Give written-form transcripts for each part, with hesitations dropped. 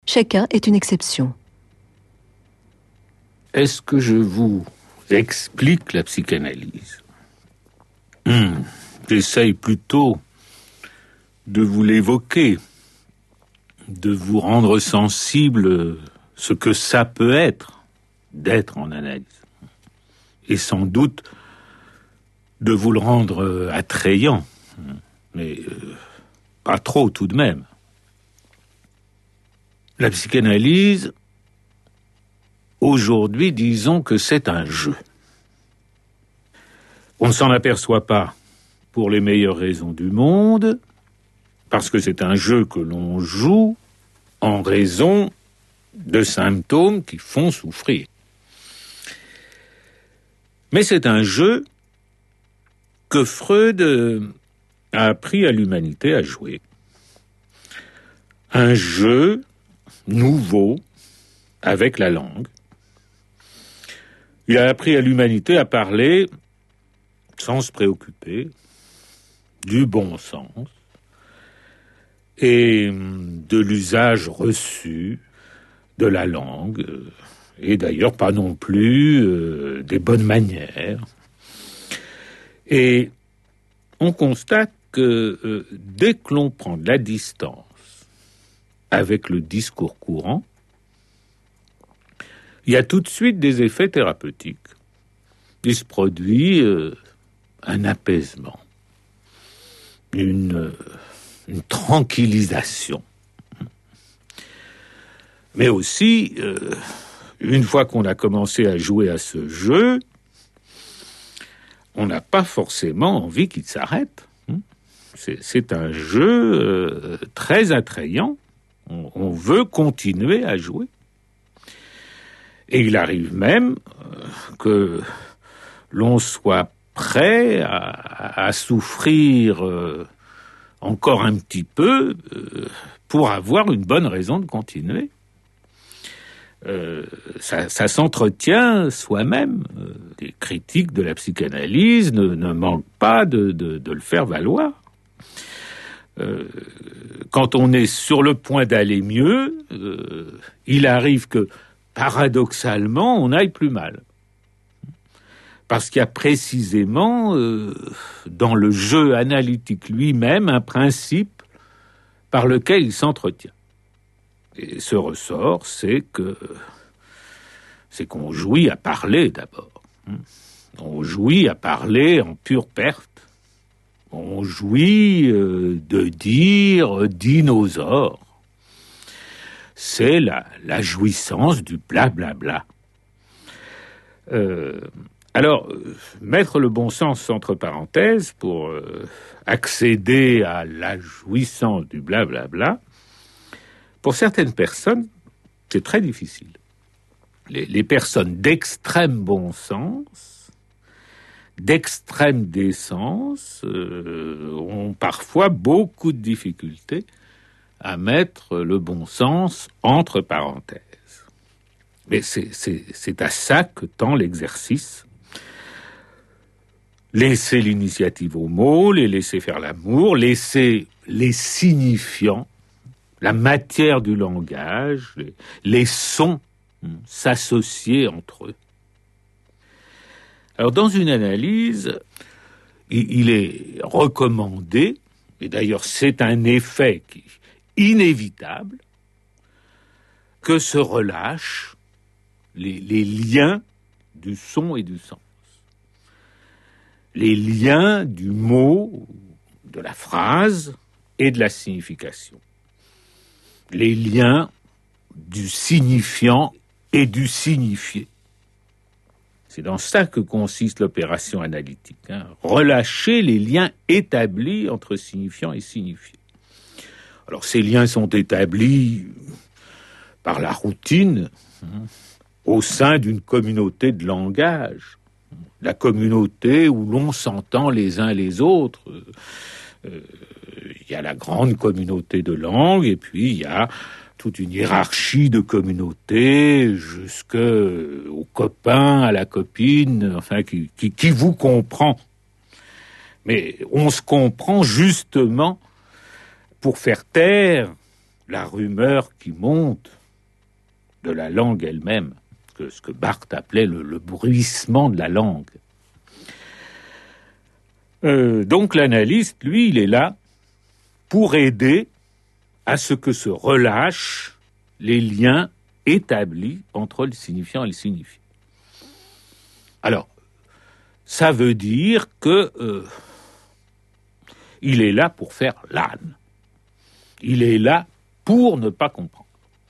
Chacun est une exception. Est-ce que je vous explique la psychanalyse ? J'essaye plutôt de vous l'évoquer, de vous rendre sensible ce que ça peut être d'être en analyse. Et sans doute de vous le rendre attrayant, mais pas trop tout de même. La psychanalyse, aujourd'hui, disons que c'est un jeu. On ne s'en aperçoit pas pour les meilleures raisons du monde, parce que c'est un jeu que l'on joue en raison de symptômes qui font souffrir. Mais c'est un jeu que Freud a appris à l'humanité à jouer. Un jeu nouveau avec la langue. Il a appris à l'humanité à parler sans se préoccuper du bon sens et de l'usage reçu de la langue, et d'ailleurs pas non plus des bonnes manières. Et on constate que dès que l'on prend de la distance avec le discours courant, il y a tout de suite des effets thérapeutiques. Il se produit un apaisement, une tranquillisation. Mais aussi, une fois qu'on a commencé à jouer à ce jeu, on n'a pas forcément envie qu'il s'arrête. C'est un jeu très attrayant. On veut continuer à jouer. Et il arrive même que l'on soit prêt à souffrir encore un petit peu pour avoir une bonne raison de continuer. Ça s'entretient soi-même. Les critiques de la psychanalyse ne manquent pas de le faire valoir. Quand on est sur le point d'aller mieux, il arrive que, paradoxalement, on aille plus mal. Parce qu'il y a précisément, dans le jeu analytique lui-même, un principe par lequel il s'entretient. Et ce ressort, c'est qu'on jouit à parler d'abord. On jouit à parler en pure perte. On jouit de dire dinosaure. C'est la jouissance du blablabla. Alors, mettre le bon sens entre parenthèses pour accéder à la jouissance du blablabla, pour certaines personnes, c'est très difficile. Les personnes d'extrême bon sens, d'extrême décence, ont parfois beaucoup de difficultés à mettre le bon sens entre parenthèses. Mais c'est à ça que tend l'exercice. Laisser l'initiative aux mots, les laisser faire l'amour, laisser les signifiants, la matière du langage, les sons s'associer entre eux. Alors, dans une analyse, il est recommandé, et d'ailleurs c'est un effet inévitable, que se relâchent les liens du son et du sens. Les liens du mot, de la phrase et de la signification. Les liens du signifiant et du signifié. C'est dans ça que consiste l'opération analytique. Relâcher les liens établis entre signifiant et signifié. Alors ces liens sont établis par la routine au sein d'une communauté de langage. La communauté où l'on s'entend les uns les autres. Il y a la grande communauté de langue et puis il y a toute une hiérarchie de communautés jusqu'aux copains, à la copine, enfin qui vous comprend. Mais on se comprend justement pour faire taire la rumeur qui monte de la langue elle-même, ce que Barthes appelait le bruissement de la langue. Donc l'analyste, lui, il est là pour aider à ce que se relâchent les liens établis entre le signifiant et le signifié. Alors, ça veut dire que il est là pour faire l'âne. Il est là pour ne pas comprendre.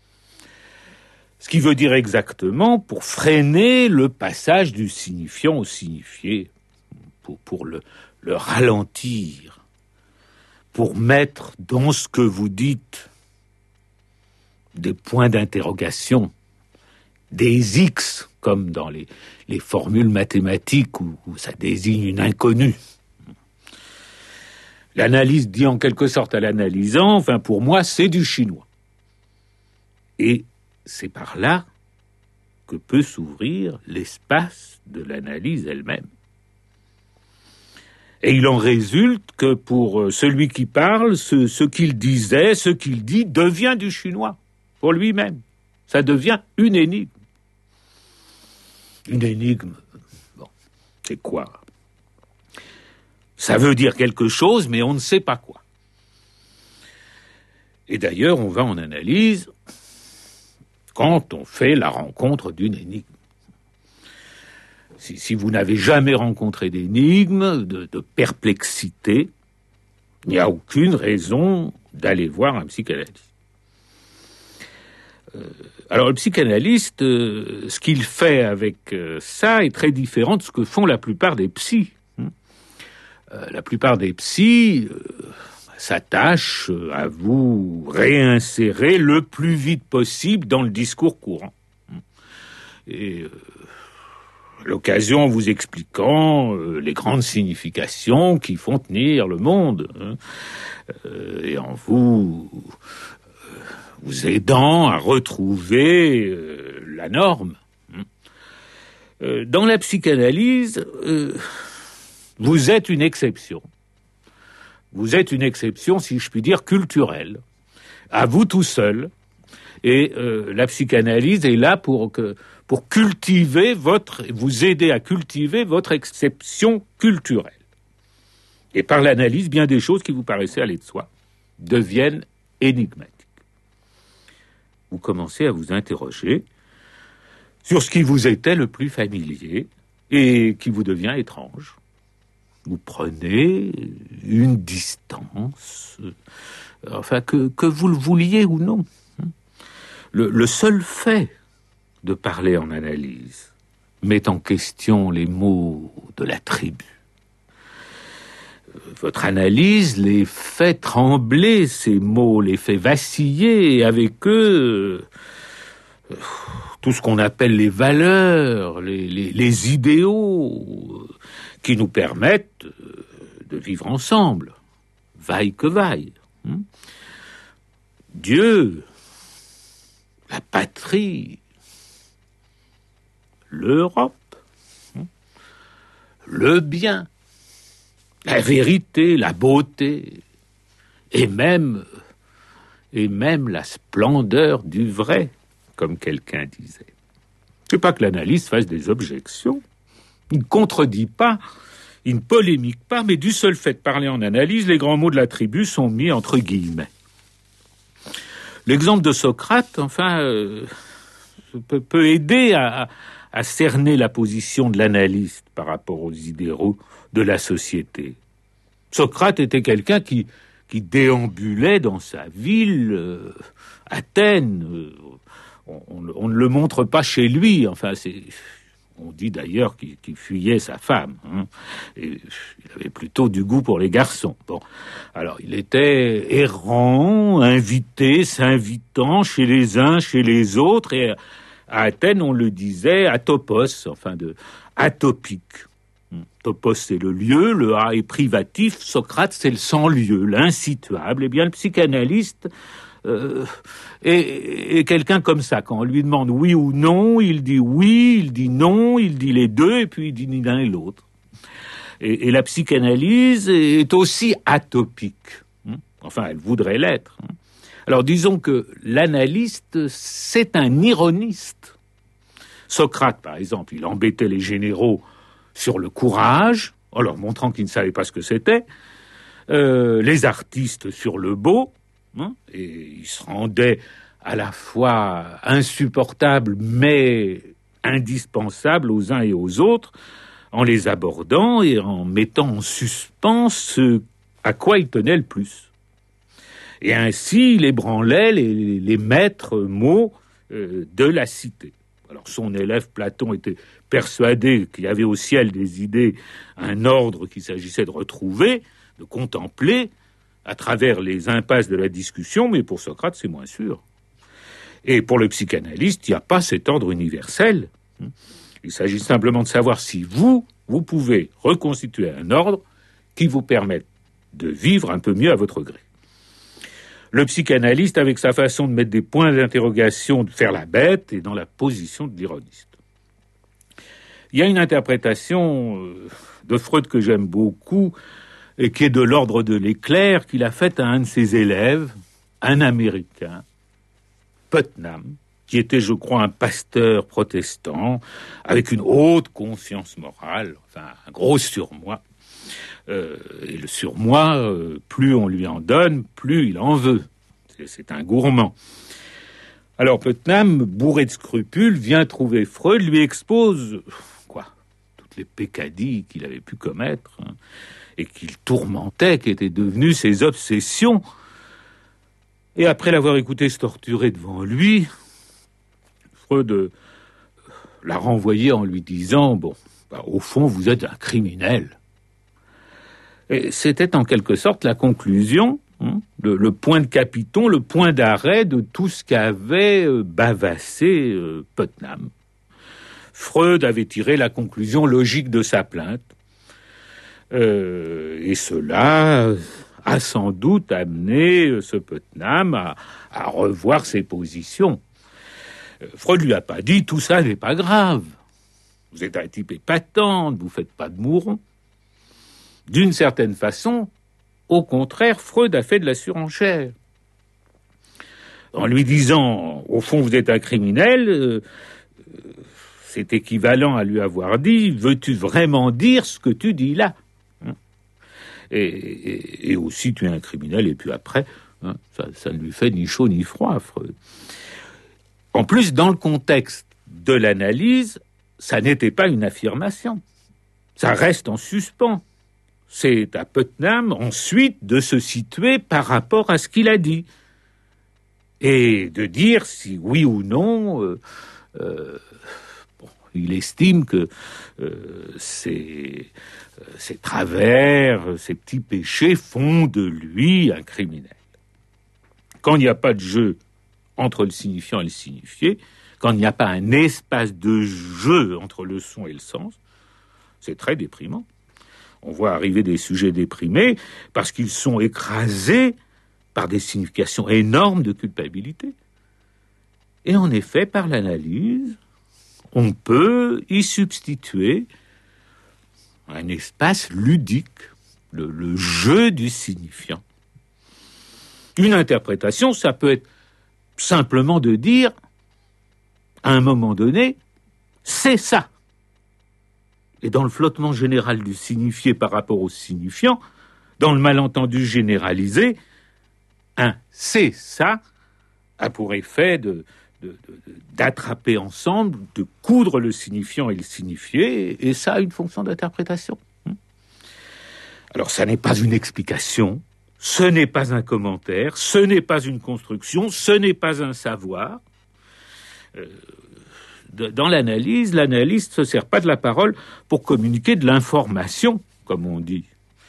Ce qui veut dire exactement pour freiner le passage du signifiant au signifié, pour le ralentir, pour mettre dans ce que vous dites des points d'interrogation, des X, comme dans les formules mathématiques où ça désigne une inconnue. L'analyse dit en quelque sorte à l'analysant, enfin pour moi c'est du chinois. Et c'est par là que peut s'ouvrir l'espace de l'analyse elle-même. Et il en résulte que pour celui qui parle, ce qu'il disait, ce qu'il dit devient du chinois, pour lui-même. Ça devient une énigme. Une énigme, bon, c'est quoi? Ça veut dire quelque chose, mais on ne sait pas quoi. Et d'ailleurs, on va en analyse quand on fait la rencontre d'une énigme. Si vous n'avez jamais rencontré d'énigme, de perplexité, il n'y a aucune raison d'aller voir un psychanalyste. Alors le psychanalyste, ce qu'il fait avec ça est très différent de ce que font la plupart des psys. La plupart des psys s'attachent à vous réinsérer le plus vite possible dans le discours courant. Et l'occasion en vous expliquant les grandes significations qui font tenir le monde, et en vous aidant à retrouver la norme. Dans la psychanalyse, vous êtes une exception. Vous êtes une exception, si je puis dire, culturelle, à vous tout seul. Et la psychanalyse est là pour cultiver vous aider à cultiver votre exception culturelle. Et par l'analyse, bien des choses qui vous paraissaient aller de soi deviennent énigmatiques. Vous commencez à vous interroger sur ce qui vous était le plus familier et qui vous devient étrange. Vous prenez une distance, enfin que vous le vouliez ou non. Le seul fait de parler en analyse met en question les mots de la tribu. Votre analyse les fait trembler, ces mots, les fait vaciller, et avec eux, tout ce qu'on appelle les valeurs, les idéaux qui nous permettent de vivre ensemble, vaille que vaille. Dieu, la patrie, l'Europe, le bien, la vérité, la beauté, et même la splendeur du vrai, comme quelqu'un disait. C'est pas que l'analyste fasse des objections. Il ne contredit pas, il ne polémique pas, mais du seul fait de parler en analyse, les grands mots de la tribu sont mis entre guillemets. L'exemple de Socrate, peut aider à cerner la position de l'analyste par rapport aux idéaux de la société. Socrate était quelqu'un qui déambulait dans sa ville, Athènes. On ne le montre pas chez lui. On dit d'ailleurs qu'il fuyait sa femme. Et il avait plutôt du goût pour les garçons. Bon, alors il était errant, s'invitant chez les uns, chez les autres. Et à Athènes, on le disait atopos, atopique. Topos, c'est le lieu, le A est privatif, Socrate, c'est le sans-lieu, l'insituable. Eh bien, le psychanalyste est quelqu'un comme ça. Quand on lui demande oui ou non, il dit oui, il dit non, il dit les deux, et puis il dit ni l'un ni l'autre. Et la psychanalyse est aussi atopique. Elle voudrait l'être. Alors disons que l'analyste, c'est un ironiste. Socrate, par exemple, il embêtait les généraux sur le courage, en leur montrant qu'ils ne savaient pas ce que c'était, les artistes sur le beau, et il se rendait à la fois insupportable mais indispensable aux uns et aux autres, en les abordant et en mettant en suspens ce à quoi il tenait le plus. Et ainsi, il ébranlait les maîtres mots de la cité. Alors son élève Platon était persuadé qu'il y avait au ciel des idées, un ordre qu'il s'agissait de retrouver, de contempler, à travers les impasses de la discussion, mais pour Socrate, c'est moins sûr. Et pour le psychanalyste, il n'y a pas cet ordre universel. Il s'agit simplement de savoir si vous pouvez reconstituer un ordre qui vous permette de vivre un peu mieux à votre gré. Le psychanalyste, avec sa façon de mettre des points d'interrogation, de faire la bête, est dans la position de l'ironiste. Il y a une interprétation de Freud que j'aime beaucoup, et qui est de l'ordre de l'éclair, qu'il a faite à un de ses élèves, un Américain, Putnam, qui était, je crois, un pasteur protestant, avec une haute conscience morale, enfin, un gros surmoi. Et le surmoi, plus on lui en donne, plus il en veut. C'est un gourmand. Alors Putnam, bourré de scrupules, vient trouver Freud, lui expose toutes les peccadilles qu'il avait pu commettre, et qu'il tourmentait, qui étaient devenues ses obsessions. Et après l'avoir écouté se torturer devant lui, Freud l'a renvoyé en lui disant « au fond, vous êtes un criminel ». Et c'était en quelque sorte la conclusion, le point de capiton, le point d'arrêt de tout ce qu'avait bavassé Putnam. Freud avait tiré la conclusion logique de sa plainte, et cela a sans doute amené ce Putnam à revoir ses positions. Freud lui a pas dit « tout ça n'est pas grave, vous êtes un type épatant, ne vous faites pas de mouron ». D'une certaine façon, au contraire, Freud a fait de la surenchère. En lui disant, au fond, vous êtes un criminel, c'est équivalent à lui avoir dit, veux-tu vraiment dire ce que tu dis là ? Et aussi, tu es un criminel, et puis après, ça ne lui fait ni chaud ni froid, Freud. En plus, dans le contexte de l'analyse, ça n'était pas une affirmation. Ça reste en suspens. C'est à Putnam, ensuite, de se situer par rapport à ce qu'il a dit. Et de dire si oui ou non, il estime que ces travers, ces petits péchés font de lui un criminel. Quand il n'y a pas de jeu entre le signifiant et le signifié, quand il n'y a pas un espace de jeu entre le son et le sens, c'est très déprimant. On voit arriver des sujets déprimés parce qu'ils sont écrasés par des significations énormes de culpabilité. Et en effet, par l'analyse, on peut y substituer un espace ludique, le jeu du signifiant. Une interprétation, ça peut être simplement de dire, à un moment donné, c'est ça. Et dans le flottement général du signifié par rapport au signifiant, dans le malentendu généralisé, un « c'est ça » a pour effet d'attraper ensemble, de coudre le signifiant et le signifié, et ça a une fonction d'interprétation. Alors ça n'est pas une explication, ce n'est pas un commentaire, ce n'est pas une construction, ce n'est pas un savoir. Dans l'analyse, l'analyste ne se sert pas de la parole pour communiquer de l'information, comme on dit.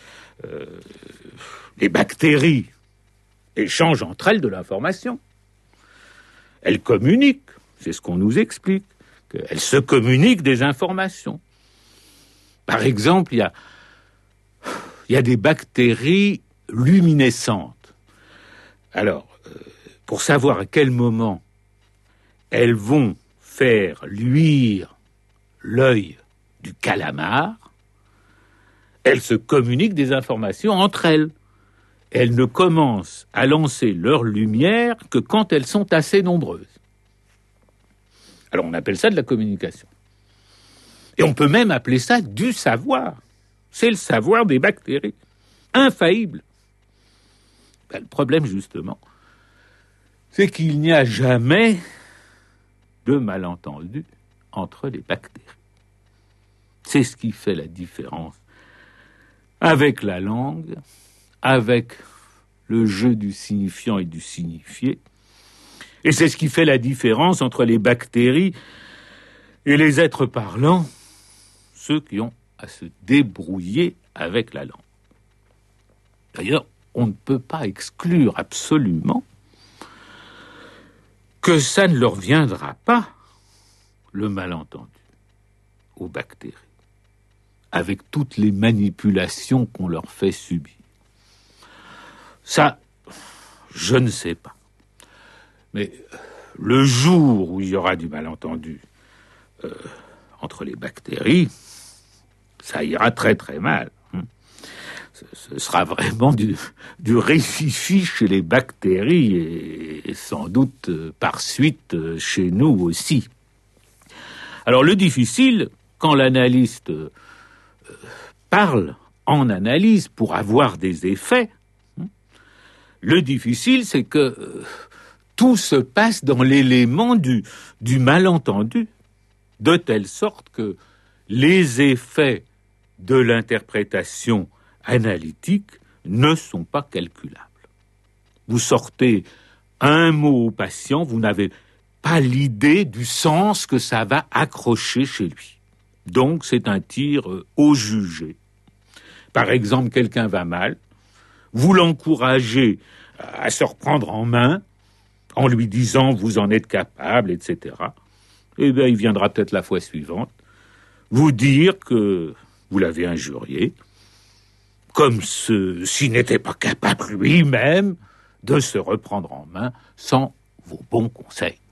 Les bactéries échangent entre elles de l'information. Elles communiquent, c'est ce qu'on nous explique, qu'elles se communiquent des informations. Par exemple, il y a des bactéries luminescentes. Alors, pour savoir à quel moment elles vont faire luire l'œil du calamar, elles se communiquent des informations entre elles. elles ne commencent à lancer leur lumière que quand elles sont assez nombreuses. Alors on appelle ça de la communication. Et on peut même appeler ça du savoir. C'est le savoir des bactéries, infaillible. Le problème, justement, c'est qu'il n'y a jamais de malentendu entre les bactéries. C'est ce qui fait la différence avec la langue, avec le jeu du signifiant et du signifié. Et c'est ce qui fait la différence entre les bactéries et les êtres parlants, ceux qui ont à se débrouiller avec la langue. D'ailleurs, on ne peut pas exclure absolument que ça ne leur viendra pas, le malentendu, aux bactéries, avec toutes les manipulations qu'on leur fait subir. Ça, je ne sais pas. Mais le jour où il y aura du malentendu entre les bactéries, ça ira très très mal. Ce sera vraiment du rififi chez les bactéries et sans doute par suite chez nous aussi. Alors le difficile, quand l'analyste parle en analyse pour avoir des effets, le difficile c'est que tout se passe dans l'élément du malentendu, de telle sorte que les effets de l'interprétation analytique ne sont pas calculables. Vous sortez un mot au patient, vous n'avez pas l'idée du sens que ça va accrocher chez lui. Donc c'est un tir au jugé. Par exemple, quelqu'un va mal, vous l'encouragez à se reprendre en main en lui disant « vous en êtes capable », etc. Eh bien, il viendra peut-être la fois suivante vous dire que vous l'avez injurié, comme s'il n'était pas capable lui-même de se reprendre en main sans vos bons conseils.